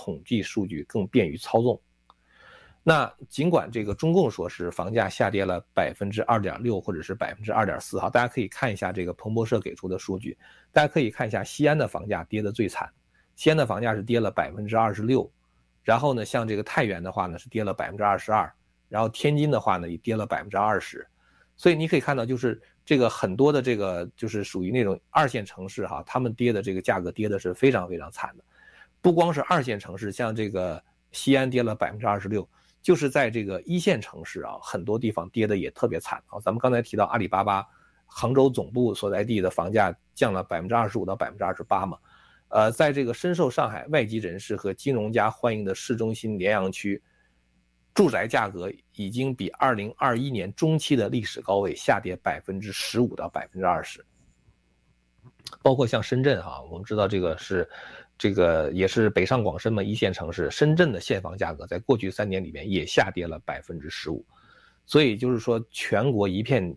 统计数据更便于操纵。那尽管这个中共说是房价下跌了 2.6% 或者是 2.4%， 大家可以看一下这个彭博社给出的数据，大家可以看一下西安的房价跌得最惨，西安的房价是跌了 26%， 然后呢像这个太原的话呢是跌了 22%， 然后天津的话呢也跌了 20%。 所以你可以看到就是这个很多的这个就是属于那种二线城市哈，他们跌的这个价格跌的是非常非常惨的。不光是二线城市，像这个西安跌了 26%，就是在这个一线城市啊，很多地方跌的也特别惨啊。咱们刚才提到阿里巴巴杭州总部所在地的房价降了 25% 到 28% 嘛。在这个深受上海外籍人士和金融家欢迎的市中心联阳区，住宅价格已经比2021年中期的历史高位下跌 15% 到 20%。包括像深圳哈，我们知道这个也是北上广深嘛，一线城市，深圳的现房价格在过去3年里面也下跌了 15%， 所以就是说全国一片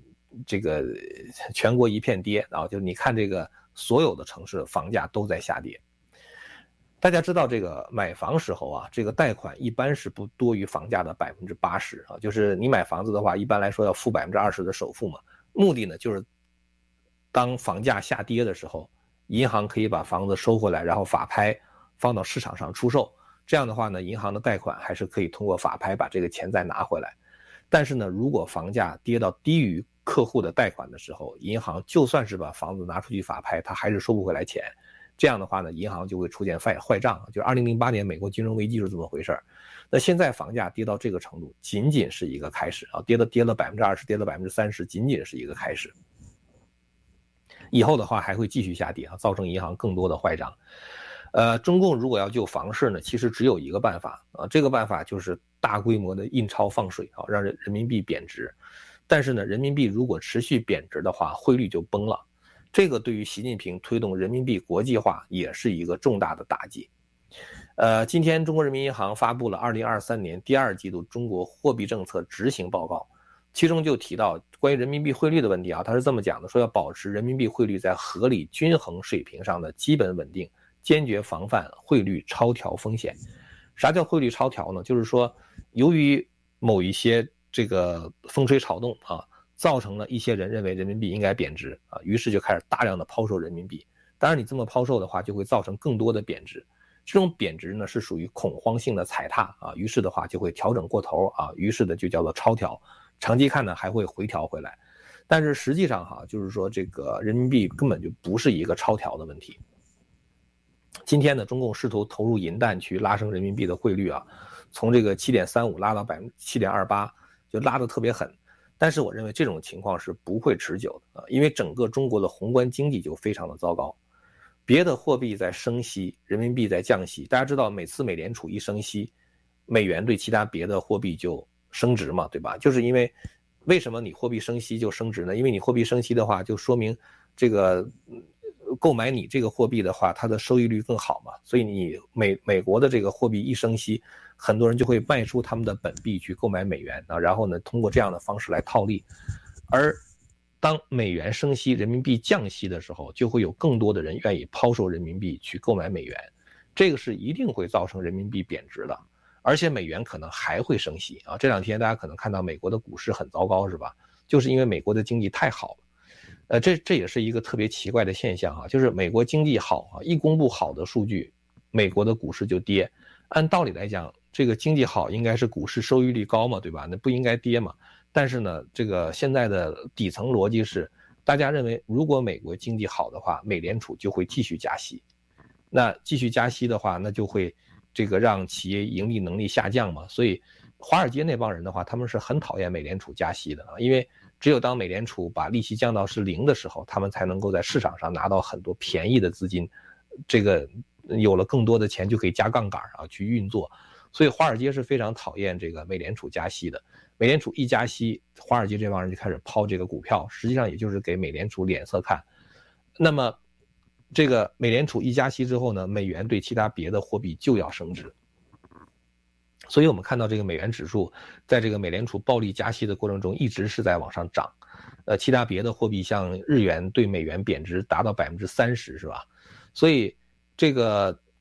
跌啊，就是你看这个所有的城市房价都在下跌。大家知道这个买房时候啊，这个贷款一般是不多于房价的 80% 啊，就是你买房子的话一般来说要付 20% 的首付嘛，目的呢就是当房价下跌的时候，银行可以把房子收回来，然后法拍放到市场上出售，这样的话呢，银行的贷款还是可以通过法拍把这个钱再拿回来。但是呢，如果房价跌到低于客户的贷款的时候，银行就算是把房子拿出去法拍，它还是收不回来钱。这样的话呢，银行就会出现坏账，就2008年美国金融危机是这么回事。那现在房价跌到这个程度，仅仅是一个开始啊，跌了 20%， 跌了 30%， 仅仅是一个开始。以后的话还会继续下跌啊，造成银行更多的坏账。中共如果要救房市呢，其实只有一个办法啊，这个办法就是大规模的印钞放水啊，让人民币贬值。但是呢，人民币如果持续贬值的话，汇率就崩了。这个对于习近平推动人民币国际化也是一个重大的打击。今天中国人民银行发布了2023年第2季度中国货币政策执行报告。其中就提到关于人民币汇率的问题啊，他是这么讲的，说要保持人民币汇率在合理均衡水平上的基本稳定，坚决防范汇率超调风险。啥叫汇率超调呢？就是说由于某一些这个风吹草动啊，造成了一些人认为人民币应该贬值啊，于是就开始大量的抛售人民币。当然你这么抛售的话，就会造成更多的贬值。这种贬值呢是属于恐慌性的踩踏啊，于是的话就会调整过头啊，于是的就叫做超调。长期看呢还会回调回来，但是实际上哈，就是说这个人民币根本就不是一个超调的问题。今天呢，中共试图投入银弹去拉升人民币的汇率啊，从这个 7.35 拉到 7.28， 就拉得特别狠。但是我认为这种情况是不会持久的啊，因为整个中国的宏观经济就非常的糟糕。别的货币在升息，人民币在降息。大家知道每次美联储一升息，美元对其他别的货币就升值嘛，对吧？就是因为为什么你货币升息就升值呢？因为你货币升息的话，就说明这个购买你这个货币的话，它的收益率更好嘛。所以你美国的这个货币一升息，很多人就会卖出他们的本币去购买美元啊，然后呢，通过这样的方式来套利。而当美元升息，人民币降息的时候，就会有更多的人愿意抛售人民币去购买美元，这个是一定会造成人民币贬值的。而且美元可能还会升息啊！这2天大家可能看到美国的股市很糟糕，是吧？就是因为美国的经济太好了。这也是一个特别奇怪的现象啊，就是美国经济好啊，一公布好的数据，美国的股市就跌。按道理来讲，这个经济好应该是股市收益率高嘛，对吧？那不应该跌嘛。但是呢，这个现在的底层逻辑是，大家认为如果美国经济好的话，美联储就会继续加息。那继续加息的话，那就会这个让企业盈利能力下降嘛，所以华尔街那帮人的话，他们是很讨厌美联储加息的啊，因为只有当美联储把利息降到是0的时候，他们才能够在市场上拿到很多便宜的资金，这个有了更多的钱就可以加杠杆啊去运作，所以华尔街是非常讨厌这个美联储加息的。美联储一加息，华尔街这帮人就开始抛这个股票，实际上也就是给美联储脸色看。那么这个美联储一加息之后呢，美元对其他别的货币就要升值，所以我们看到这个美元指数在这个美联储暴力加息的过程中一直是在往上涨，其他别的货币像日元对美元贬值达到 30%， 是吧？所以这个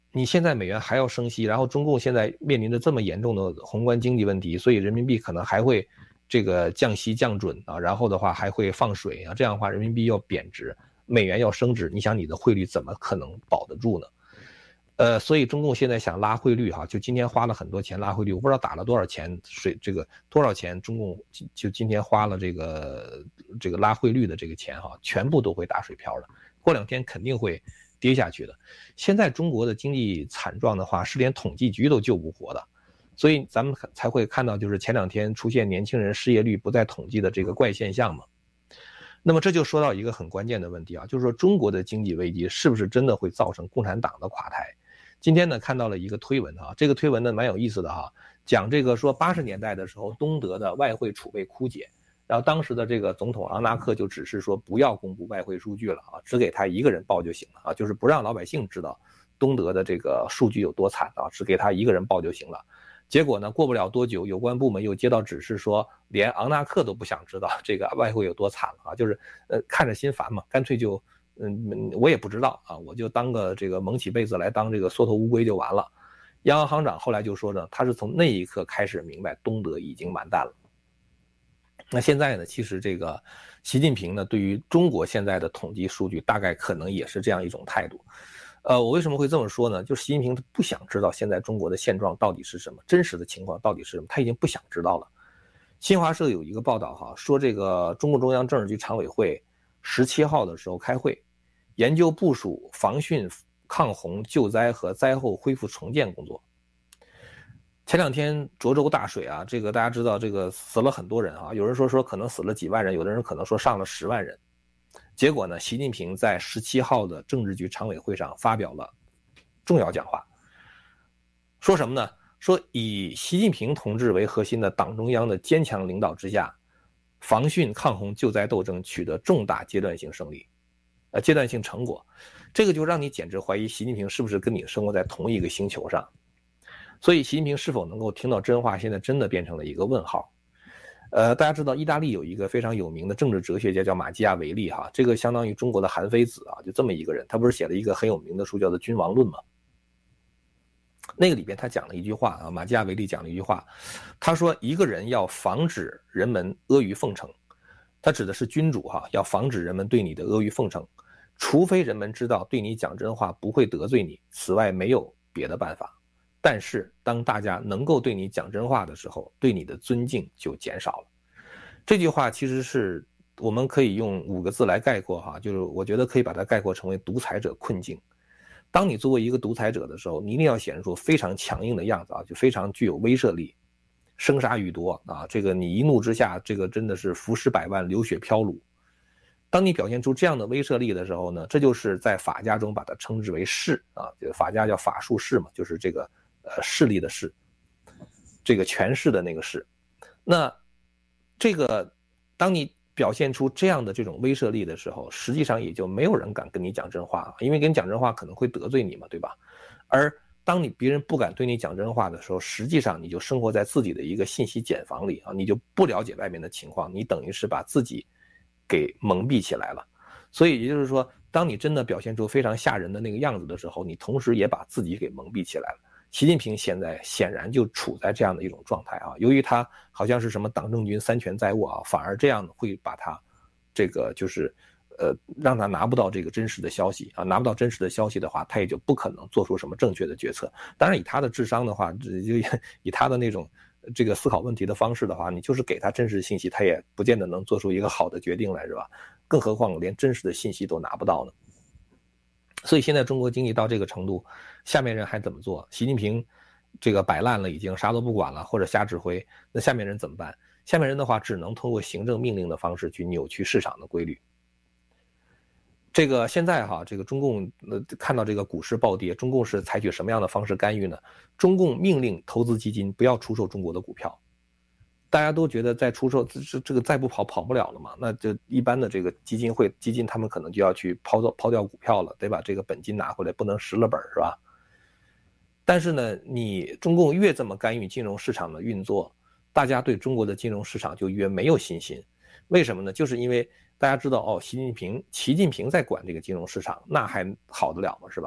你现在美元还要升息，然后中共现在面临着这么严重的宏观经济问题，所以人民币可能还会这个降息降准啊，然后的话还会放水啊，这样的话人民币要贬值，美元要升值，你想你的汇率怎么可能保得住呢？所以中共现在想拉汇率哈，就今天花了很多钱拉汇率，我不知道打了多少钱，这个多少钱，中共就今天花了这个拉汇率的这个钱哈，全部都会打水漂的，过2天肯定会跌下去的。现在中国的经济惨状的话，是连统计局都救不活的，所以咱们才会看到就是前2天出现年轻人失业率不再统计的这个怪现象嘛。那么这就说到一个很关键的问题啊，就是说中国的经济危机是不是真的会造成共产党的垮台？今天呢看到了一个推文啊，这个推文呢蛮有意思的哈，讲这个说80年代的时候东德的外汇储备枯竭，然后当时的这个总统昂纳克就指示说不要公布外汇数据了啊，只给他一个人报就行了啊，就是不让老百姓知道东德的这个数据有多惨啊，只给他一个人报就行了。结果呢过不了多久，有关部门又接到指示说连昂纳克都不想知道这个外汇有多惨了啊，就是看着心烦嘛，干脆就我也不知道啊，我就当个这个蒙起被子来当这个缩头乌龟就完了。央行长后来就说呢，他是从那一刻开始明白东德已经完蛋了。那现在呢，其实这个习近平呢，对于中国现在的统计数据，大概可能也是这样一种态度。我为什么会这么说呢？就是习近平他不想知道现在中国的现状到底是什么，真实的情况到底是什么，他已经不想知道了。新华社有一个报道哈，说这个中共中央政治局常委会17号的时候开会，研究部署防汛、抗洪、救灾和灾后恢复重建工作。前2天涿州大水啊，这个大家知道，这个死了很多人啊，有人说可能死了几万人，有的人可能说上了10万人。结果呢，习近平在17号的政治局常委会上发表了重要讲话，说什么呢？说以习近平同志为核心的党中央的坚强领导之下，防汛抗洪救灾斗争取得重大阶段性胜利，阶段性成果。这个就让你简直怀疑习近平是不是跟你生活在同一个星球上。所以习近平是否能够听到真话，现在真的变成了一个问号。大家知道意大利有一个非常有名的政治哲学家叫马基亚维利哈，这个相当于中国的韩非子啊，就这么一个人，他不是写了一个很有名的书叫做《君王论》吗？那个里边他讲了一句话啊，马基亚维利讲了一句话，他说一个人要防止人们阿谀奉承，他指的是君主哈，要防止人们对你的阿谀奉承，除非人们知道对你讲真话不会得罪你，此外没有别的办法。但是当大家能够对你讲真话的时候，对你的尊敬就减少了。这句话其实是我们可以用5个字来概括哈，就是我觉得可以把它概括成为独裁者困境。当你作为一个独裁者的时候，你一定要显示出非常强硬的样子啊，就非常具有威慑力，生杀予夺啊，这个你一怒之下，这个真的是浮尸百万，流血飘橹。当你表现出这样的威慑力的时候呢，这就是在法家中把它称之为势啊，这个法家叫法术势嘛，就是这个势力的势，这个权势的那个势。那这个当你表现出这样的这种威慑力的时候，实际上也就没有人敢跟你讲真话，因为跟你讲真话可能会得罪你嘛，对吧？而当别人不敢对你讲真话的时候，实际上你就生活在自己的一个信息茧房里啊，你就不了解外面的情况，你等于是把自己给蒙蔽起来了。所以也就是说，当你真的表现出非常吓人的那个样子的时候，你同时也把自己给蒙蔽起来了。习近平现在显然就处在这样的一种状态啊，由于他好像是什么党政军3权在握啊，反而这样会把他这个就是让他拿不到这个真实的消息啊，拿不到真实的消息的话，他也就不可能做出什么正确的决策。当然以他的智商的话，就以他的那种这个思考问题的方式的话，你就是给他真实信息，他也不见得能做出一个好的决定来，是吧？更何况连真实的信息都拿不到呢。所以现在中国经济到这个程度，下面人还怎么做？习近平这个摆烂了，已经啥都不管了，或者瞎指挥，那下面人怎么办？下面人的话只能通过行政命令的方式去扭曲市场的规律。这个现在哈，这个中共看到这个股市暴跌，中共是采取什么样的方式干预呢？中共命令投资基金不要出售中国的股票。大家都觉得再出售这个再不跑不了了嘛，那就一般的这个基金他们可能就要去抛掉股票了，得把这个本金拿回来，不能蚀了本是吧？但是呢，你中共越这么干预金融市场的运作，大家对中国的金融市场就越没有信心。为什么呢？就是因为大家知道习近平在管这个金融市场，那还好得了吗？是吧？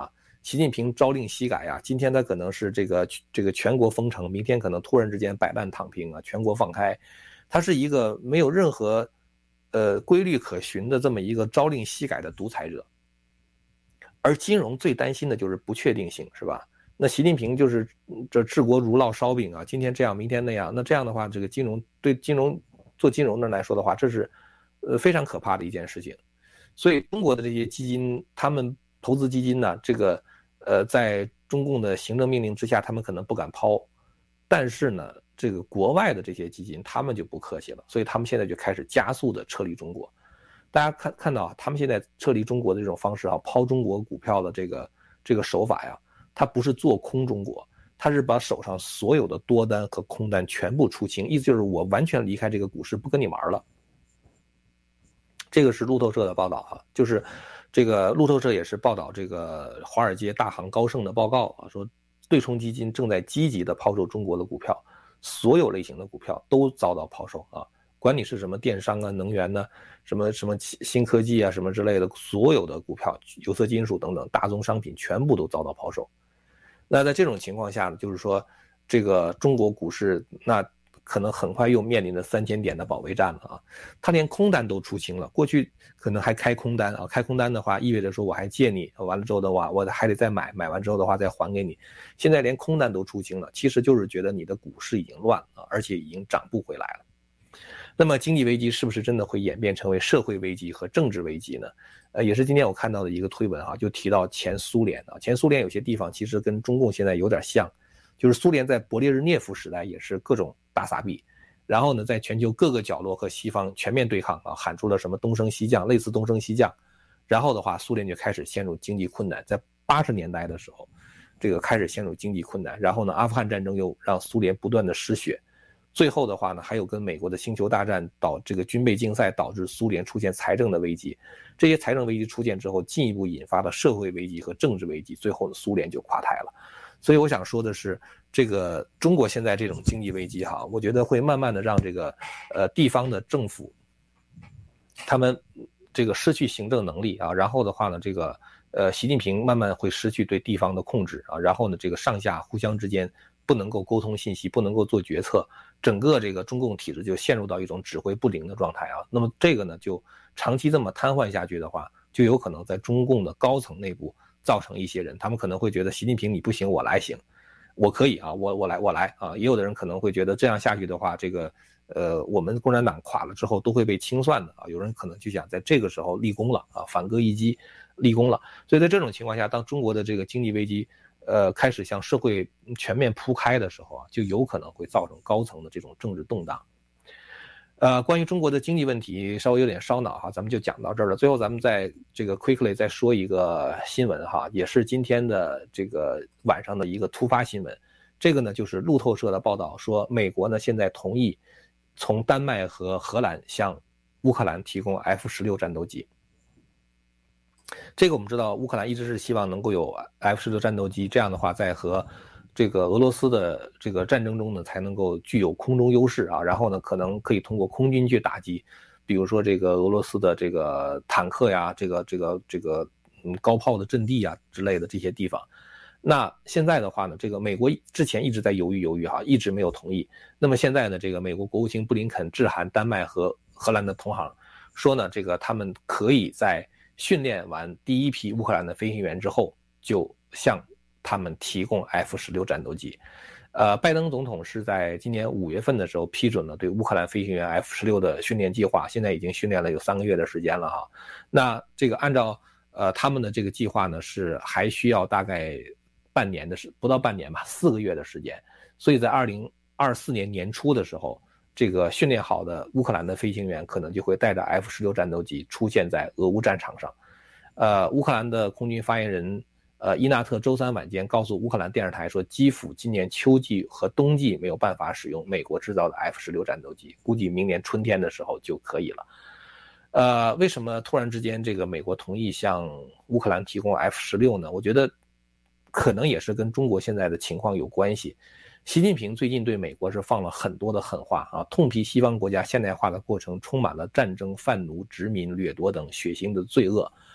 习近平朝令夕改啊，今天他可能是这个全国封城，明天可能突然之间摆烂躺平啊，全国放开，他是一个没有任何规律可循的这么一个朝令夕改的独裁者。而金融最担心的就是不确定性，是吧？那习近平就是这治国如烙烧饼啊，今天这样，明天那样。那这样的话，这个对做金融的来说的话，这是非常可怕的一件事情。所以中国的这些基金，他们投资基金呢，这个在中共的行政命令之下，他们可能不敢抛，但是呢，这个国外的这些基金，他们就不客气了，所以他们现在就开始加速的撤离中国。大家看到他们现在撤离中国的这种方式啊，抛中国股票的这个手法呀，他不是做空中国，他是把手上所有的多单和空单全部出清，意思就是我完全离开这个股市，不跟你玩了。这个是路透社的报道啊，就是这个路透社也是报道这个华尔街大行高盛的报告啊，说对冲基金正在积极的抛售中国的股票，所有类型的股票都遭到抛售啊。管你是什么电商啊、能源呢、什么新科技啊、什么之类的，所有的股票、有色金属等等大宗商品全部都遭到抛售。那在这种情况下呢，就是说这个中国股市那可能很快又面临着3000点的保卫战了啊！他连空单都出清了，过去可能还开空单啊，开空单的话意味着说我还借你，完了之后的话我还得再买，买完之后的话再还给你。现在连空单都出清了，其实就是觉得你的股市已经乱了，而且已经涨不回来了。那么经济危机是不是真的会演变成为社会危机和政治危机呢？也是今天我看到的一个推文啊，就提到前苏联啊，前苏联有些地方其实跟中共现在有点像，就是苏联在勃列日涅夫时代也是各种大撒币，然后呢，在全球各个角落和西方全面对抗啊，喊出了什么东升西降，类似东升西降，然后的话，苏联就开始陷入经济困难，在80年代的时候，这个开始陷入经济困难，然后呢，阿富汗战争又让苏联不断的失血。最后的话呢，还有跟美国的星球大战这个军备竞赛导致苏联出现财政的危机，这些财政危机出现之后，进一步引发了社会危机和政治危机，最后呢，苏联就垮台了。所以我想说的是，这个中国现在这种经济危机哈，我觉得会慢慢的让这个地方的政府，他们这个失去行政能力啊，然后的话呢，这个习近平慢慢会失去对地方的控制啊，然后呢，这个上下互相之间不能够沟通信息，不能够做决策，整个这个中共体制就陷入到一种指挥不灵的状态啊。那么这个呢，就长期这么瘫痪下去的话，就有可能在中共的高层内部造成一些人，他们可能会觉得习近平你不行，我来行，我可以啊，我来啊。也有的人可能会觉得这样下去的话，这个我们共产党垮了之后都会被清算的啊。有人可能就想在这个时候立功了啊，反戈一击立功了。所以在这种情况下，当中国的这个经济危机开始向社会全面铺开的时候啊，就有可能会造成高层的这种政治动荡。关于中国的经济问题稍微有点烧脑哈，咱们就讲到这儿了。最后咱们再这个 quickly 再说一个新闻哈，也是今天的这个晚上的一个突发新闻。这个呢就是路透社的报道说，美国呢现在同意从丹麦和荷兰向乌克兰提供 F-16战斗机。这个我们知道，乌克兰一直是希望能够有 F-16战斗机，这样的话在和这个俄罗斯的这个战争中呢，才能够具有空中优势啊。然后呢，可能可以通过空军去打击，比如说这个俄罗斯的这个坦克呀，这个高炮的阵地啊之类的这些地方。那现在的话呢，这个美国之前一直在犹豫哈，一直没有同意。那么现在呢，这个美国国务卿布林肯致函丹麦和荷兰的同行，说呢，这个他们可以在训练完第一批乌克兰的飞行员之后，就向他们提供 F-16战斗机。拜登总统是在今年5月份的时候批准了对乌克兰飞行员 F-16的训练计划，现在已经训练了有3个月的时间了哈。那这个按照他们的这个计划呢，是还需要大概不到半年吧，4个月的时间。所以在2024年年初的时候，这个训练好的乌克兰的飞行员可能就会带着 F-16战斗机出现在俄乌战场上。乌克兰的空军发言人伊纳特周三晚间告诉乌克兰电视台说，基辅今年秋季和冬季没有办法使用美国制造的 F-16战斗机，估计明年春天的时候就可以了。为什么突然之间这个美国同意向乌克兰提供 F-16呢？我觉得可能也是跟中国现在的情况有关系。习近平最近对美国是放了很多的狠话啊，痛批西方国家现代化的过程充满了战争、贩奴、殖民、掠夺等血腥的罪恶。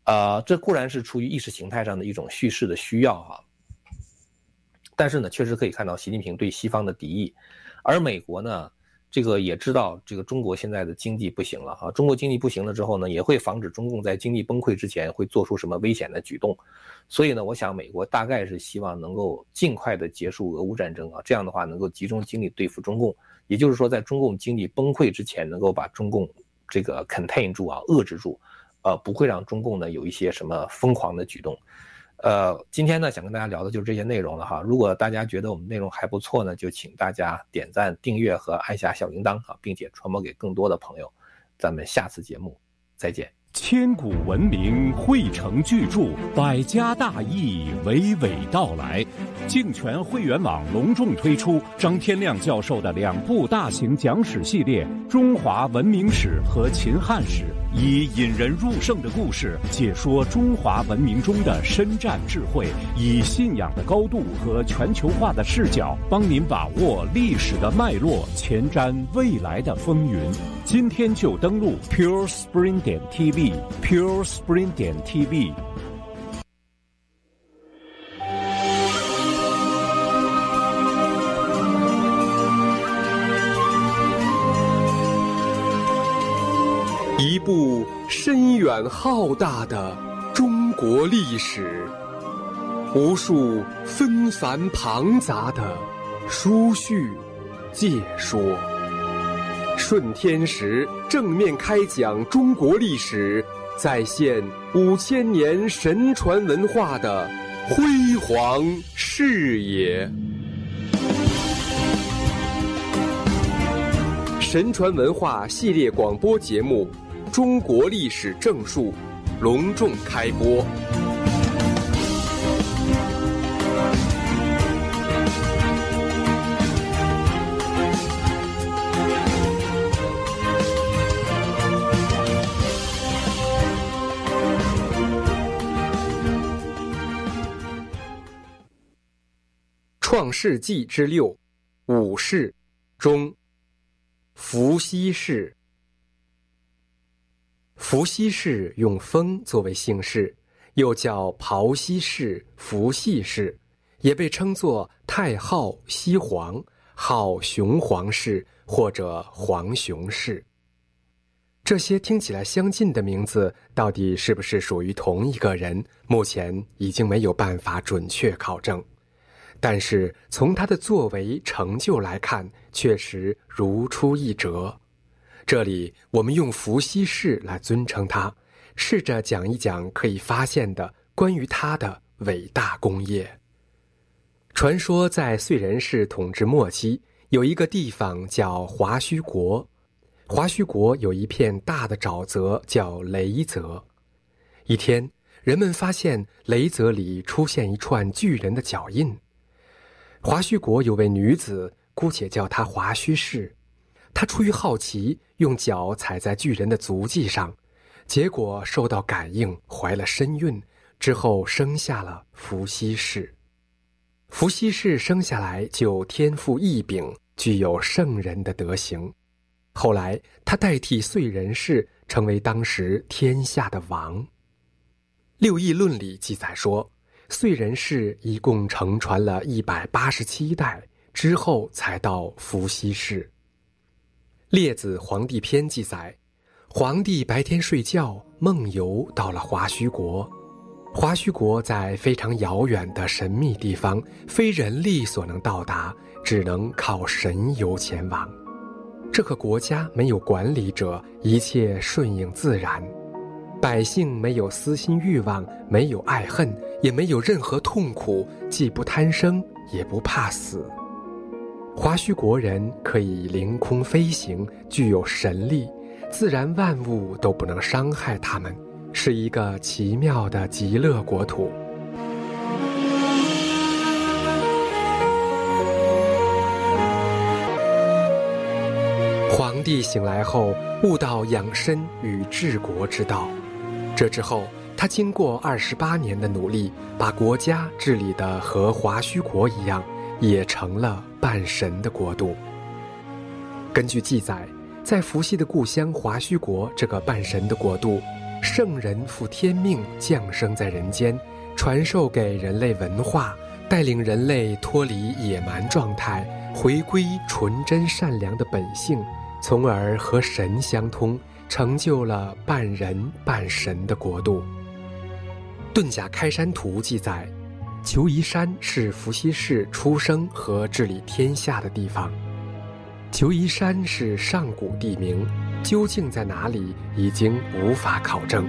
这固然是出于意识形态上的一种叙事的需要哈，但是呢，确实可以看到习近平对西方的敌意，而美国呢，这个也知道这个中国现在的经济不行了哈，中国经济不行了之后呢，也会防止中共在经济崩溃之前会做出什么危险的举动，所以呢，我想美国大概是希望能够尽快的结束俄乌战争啊，这样的话能够集中精力对付中共，也就是说在中共经济崩溃之前能够把中共这个 contain 住啊，遏制住，不会让中共呢有一些什么疯狂的举动。今天呢想跟大家聊的就是这些内容了哈。如果大家觉得我们内容还不错呢，就请大家点赞、订阅和按下小铃铛啊，并且传播给更多的朋友。咱们下次节目再见。 千古文明汇成巨著，百家大义娓娓道来。竞权会员网隆重推出张天亮教授的2部大型讲史系列《中华文明史》和《秦汉史》，以引人入胜的故事解说中华文明中的深战智慧，以信仰的高度和全球化的视角，帮您把握历史的脉络，前瞻未来的风云。今天就登录 purespring.tv。purespring.tv。 一部深远浩大的中国历史，无数纷繁庞杂的书序解说。顺天时正面开讲中国历史，再现5000年神传文化的辉煌视野。神传文化系列广播节目《中国历史正述》隆重开播。创世纪之6，武氏中，伏羲氏。伏羲氏用封作为姓氏，又叫庖羲氏、伏羲氏，也被称作太昊、羲皇、号雄皇氏或者皇雄氏。这些听起来相近的名字，到底是不是属于同一个人，目前已经没有办法准确考证。但是从他的作为成就来看，确实如出一辙。这里我们用伏羲氏来尊称他，试着讲一讲可以发现的关于他的伟大功业。传说在燧人氏统治末期，有一个地方叫华胥国。华胥国有一片大的沼泽叫雷泽。一天，人们发现雷泽里出现一串巨人的脚印。华胥国有位女子，姑且叫她华胥氏。她出于好奇，用脚踩在巨人的足迹上，结果受到感应，怀了身孕，之后生下了伏羲氏。伏羲氏生下来就天赋异禀，具有圣人的德行。后来他代替燧人氏成为当时天下的王。六艺论里记载说，燧人氏一共承传了187代，之后才到伏羲氏。列子黄帝篇记载，皇帝白天睡觉，梦游到了华胥国。华胥国在非常遥远的神秘地方，非人力所能到达，只能靠神游前往。这个国家没有管理者，一切顺应自然，百姓没有私心欲望，没有爱恨，也没有任何痛苦，既不贪生，也不怕死。华胥国人可以凌空飞行，具有神力，自然万物都不能伤害他们，是一个奇妙的极乐国土。皇帝醒来后，悟到养生与治国之道。这之后，他经过28年的努力，把国家治理得和华胥国一样，也成了半神的国度。根据记载，在伏羲的故乡华胥国这个半神的国度， 圣人负天命降生在人间，传授给人类文化，带领人类脱离野蛮状态，回归纯真善良的本性，从而和神相通，成就了半人半神的国度。《遁甲开山图》记载，求夷山是伏羲氏出生和治理天下的地方。求夷山是上古地名，究竟在哪里已经无法考证。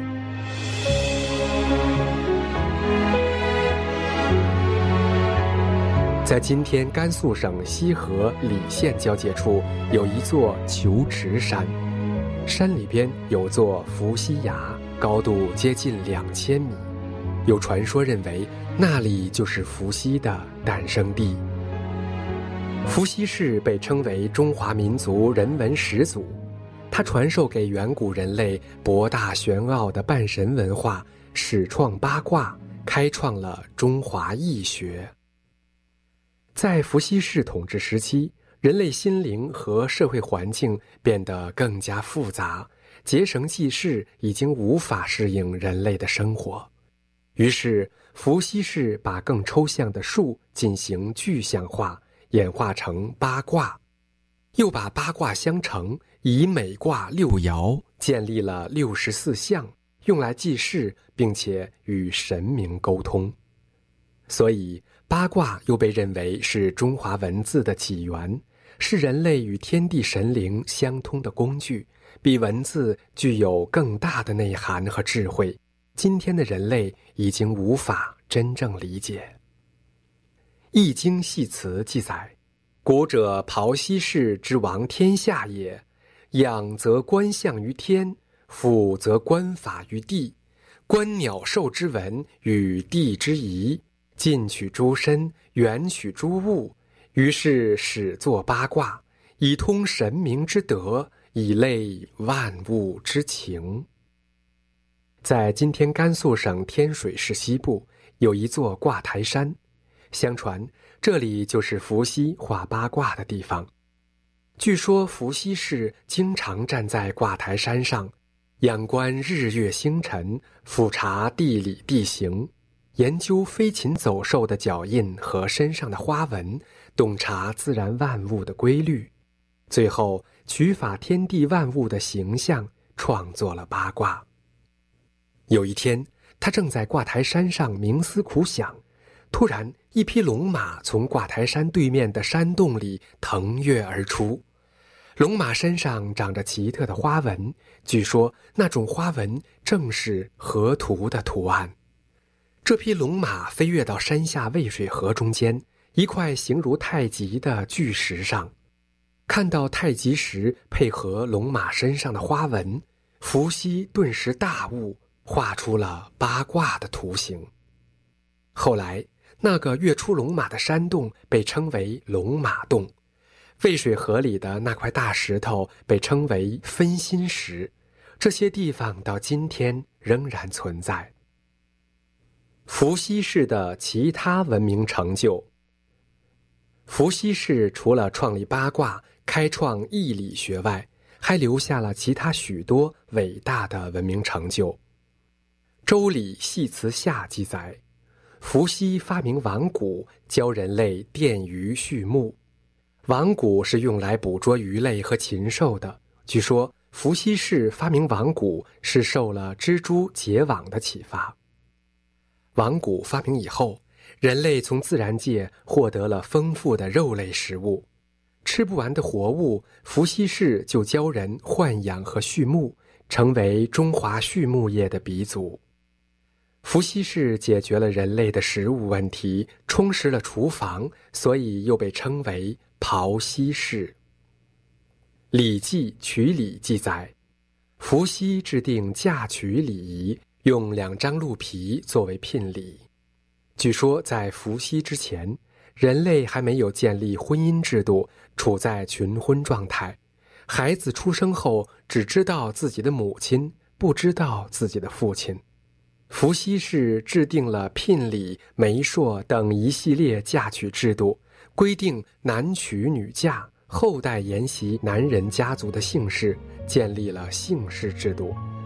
在今天甘肃省西河李县交界处有一座求池山，山里边有座伏羲崖，高度接近2000米。有传说认为那里就是伏羲的诞生地。伏羲氏被称为中华民族人文始祖，他传授给远古人类博大玄奥的半神文化，始创八卦，开创了中华易学。在伏羲氏统治时期，人类心灵和社会环境变得更加复杂，结绳记事已经无法适应人类的生活。于是伏羲氏把更抽象的术进行具象化，演化成八卦，又把八卦相乘，以每卦6爻建立了64象，用来记事，并且与神明沟通。所以八卦又被认为是中华文字的起源，是人类与天地神灵相通的工具，比文字具有更大的内涵和智慧。今天的人类已经无法真正理解。《易经》系辞记载，古者庖羲氏之王天下也，仰则观象于天，俯则观法于地，观鸟兽之文与地之宜，近取诸身，远取诸物，于是始作八卦，以通神明之德，以类万物之情。在今天甘肃省天水市西部有一座卦台山，相传这里就是伏羲画八卦的地方。据说伏羲氏经常站在卦台山上，仰观日月星辰，俯察地理地形，研究飞禽走兽的脚印和身上的花纹，洞察自然万物的规律，最后取法天地万物的形象，创作了八卦。有一天，他正在卦台山上冥思苦想，突然一匹龙马从卦台山对面的山洞里腾跃而出。龙马身上长着奇特的花纹，据说那种花纹正是河图的图案。这匹龙马飞跃到山下渭水河中间一块形如太极的巨石上，看到太极石配合龙马身上的花纹，伏羲顿时大悟，画出了八卦的图形。后来那个跃出龙马的山洞被称为龙马洞，渭水河里的那块大石头被称为分心石，这些地方到今天仍然存在。伏羲氏的其他文明成就。伏羲氏除了创立八卦，开创易理学外，还留下了其他许多伟大的文明成就。周礼系辞下记载，伏羲发明网蛊，教人类电鱼畜牧。网蛊是用来捕捉鱼类和禽兽的。据说伏羲氏发明网蛊是受了蜘蛛结网的启发。网蛊发明以后，人类从自然界获得了丰富的肉类食物，吃不完的活物，伏羲氏就教人豢养和畜牧，成为中华畜牧业的鼻祖。伏羲氏解决了人类的食物问题，充实了厨房，所以又被称为庖羲氏。《礼记·曲礼》记载，伏羲制定嫁娶礼仪，用2张鹿皮作为聘礼。据说在伏羲之前，人类还没有建立婚姻制度，处在群婚状态。孩子出生后只知道自己的母亲，不知道自己的父亲。伏羲氏制定了聘礼、媒妁等一系列嫁娶制度，规定男娶女嫁，后代沿袭男人家族的姓氏，建立了姓氏制度。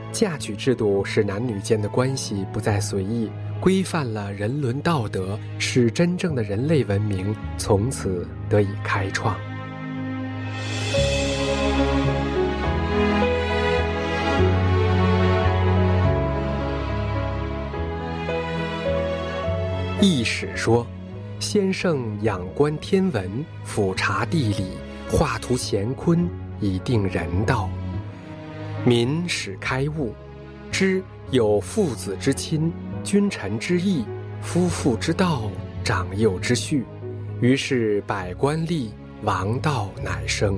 嫁娶制度使男女间的关系不再随意，规范了人伦道德，使真正的人类文明从此得以开创。易史说，先圣仰观天文，俯察地理，画图乾坤，以定人道。民始开悟，知有父子之亲，君臣之义，夫妇之道，长幼之序，于是百官立，王道乃生。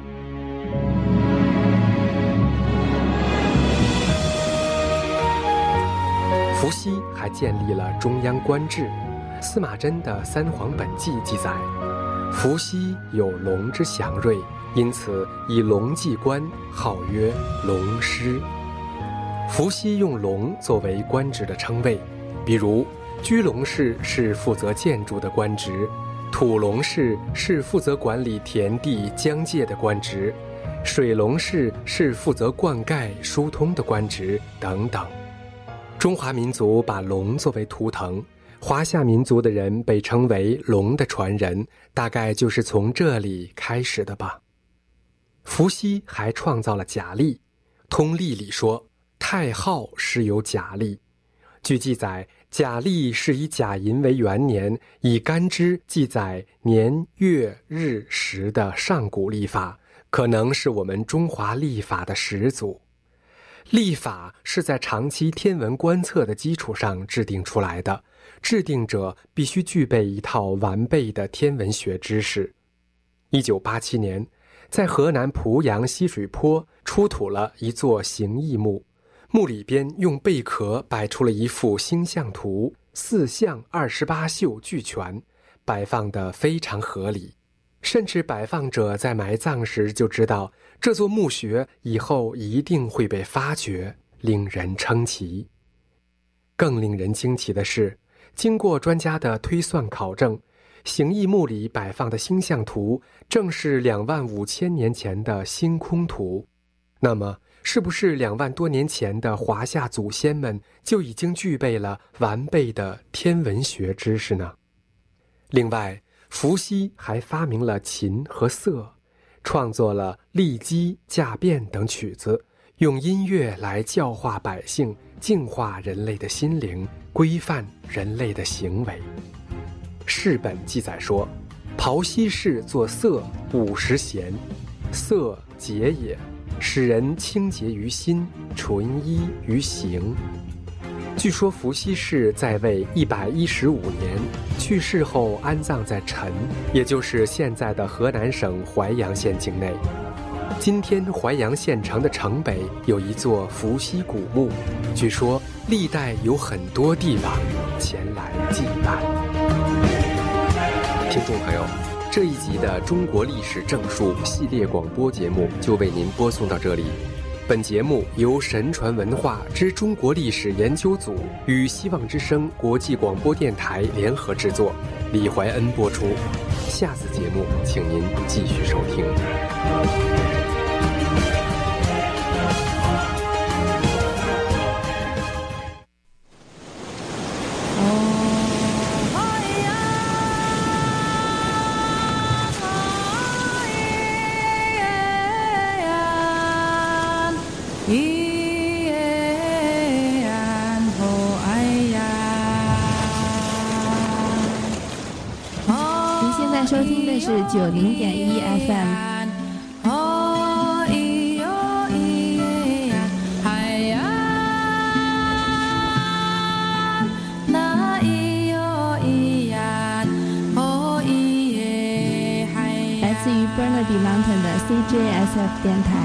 伏羲还建立了中央官制。司马真的《三皇本纪》记载，伏羲有龙之祥瑞，因此以龙祭官，号曰龙师。伏羲用龙作为官职的称谓，比如居龙士是负责建筑的官职，土龙士是负责管理田地疆界的官职，水龙士是负责灌溉疏通的官职等等。中华民族把龙作为图腾，华夏民族的人被称为龙的传人，大概就是从这里开始的吧。伏羲还创造了甲历，通历里说太昊是有甲历。据记载，甲历是以甲寅为元年，以干支记载年月日时的上古历法，可能是我们中华历法的始祖。历法是在长期天文观测的基础上制定出来的，制定者必须具备一套完备的天文学知识。1987年，在河南濮阳西水坡出土了一座形意墓，墓里边用贝壳摆出了一幅星象图，4象28宿俱全，摆放得非常合理。甚至摆放者在埋葬时就知道这座墓穴以后一定会被发掘，令人称奇。更令人惊奇的是，经过专家的推算考证，形意墓里摆放的星象图正是25000年前的星空图。那么是不是2万多年前的华夏祖先们就已经具备了完备的天文学知识呢？另外，伏羲还发明了琴和瑟，创作了历机、驾变等曲子，用音乐来教化百姓，净化人类的心灵，规范人类的行为。释本记载说，庖羲氏作瑟50弦，瑟节也，使人清洁于心，纯一于行。据说伏羲氏在位115年，去世后安葬在陈，也就是现在的河南省淮阳县境内。今天淮阳县城的城北有一座伏羲古墓，据说历代有很多帝王前来祭拜。听众朋友，这一集的中国历史正述系列广播节目就为您播送到这里。本节目由神传文化之中国历史研究组与希望之声国际广播电台联合制作，李怀恩播出。下次节目请您继续收听。 收听的是90.1 FM。来自于 Burnaby Mountain 的 CJSF 电台。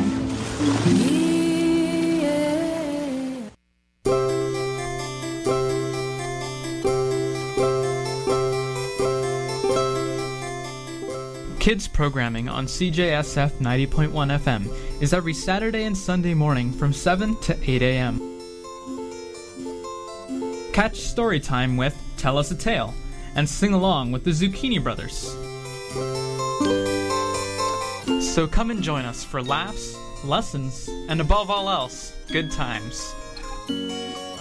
Kids programming on CJSF 90.1 FM is every Saturday and Sunday morning from 7 to 8 a.m. Catch story time with Tell Us a Tale and sing along with the Zucchini Brothers. So come and join us for laughs, lessons, and above all else, good times.